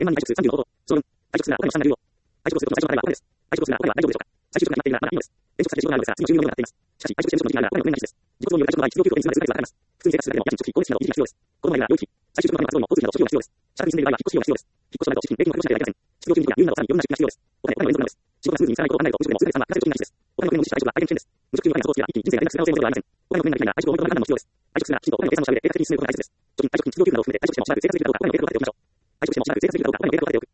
円満に愛触30の方法。総論。愛触するな、お金の下になるよ。愛触することの最初の払いはお金です。愛触するな、お金は大丈夫でしょうか。再就職が決まっているならまだいいのです。転職させて仕事があるのですが、次の収入がなっています。しかし、愛触して無職の時期があるならお金の無限な話です。自己都合による退職の場合、失業給付と円数まで全てがかかります。普通に生活するだけでも家賃、食費、光熱費など維持費が必要です。子供がいるなら養育費。再就職のための活動にも交通費など諸費用が必要です。社宅に住んでいる場合は引っ越し費用が必要です。引っ越しとなると資金、礼金の確保しなければいけません。失業金利や入院などさらにいろんな出費が必要です。お金の連続なのです。仕事がスムーズにいかないことを考えると、無職でも数ヶ月間は長い時期になりです。お金の工面の実施と愛触は相手の危険です。無職給付のお金がそうすれば一気に人生が連絡する可能性もありません。お金の工面ができないなら愛触を思いとどまる判断も必要です。愛触するならきちんとお金の計算をした上で計画的に進めることが大切です。貯金、愛触金、失業給付などを含めて愛触してもしばらく生活できるかどうかお金の計画を立てておきましょう。愛触してもしばらく生活できるかどうかお金の計画を立てておく。